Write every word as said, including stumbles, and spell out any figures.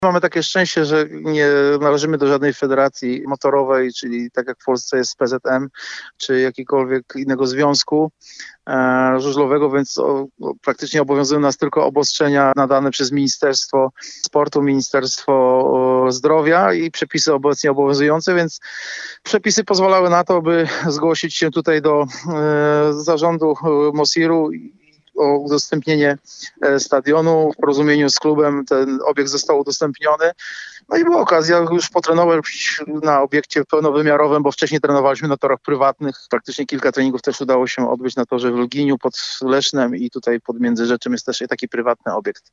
Mamy takie szczęście, że nie należymy do żadnej federacji motorowej, czyli tak jak w Polsce jest P Z M, czy jakiegokolwiek innego związku e, żużlowego, więc o, o, praktycznie obowiązują nas tylko obostrzenia nadane przez Ministerstwo Sportu, Ministerstwo o, Zdrowia i przepisy obecnie obowiązujące, więc przepisy pozwalały na to, by zgłosić się tutaj do e, zarządu Mosiru o udostępnienie stadionu. W porozumieniu z klubem ten obiekt został udostępniony. No i była okazja już potrenować na obiekcie pełnowymiarowym, bo wcześniej trenowaliśmy na torach prywatnych. Praktycznie kilka treningów też udało się odbyć na torze w Luginiu pod Lesznem i tutaj pod Międzyrzeczem jest też taki prywatny obiekt.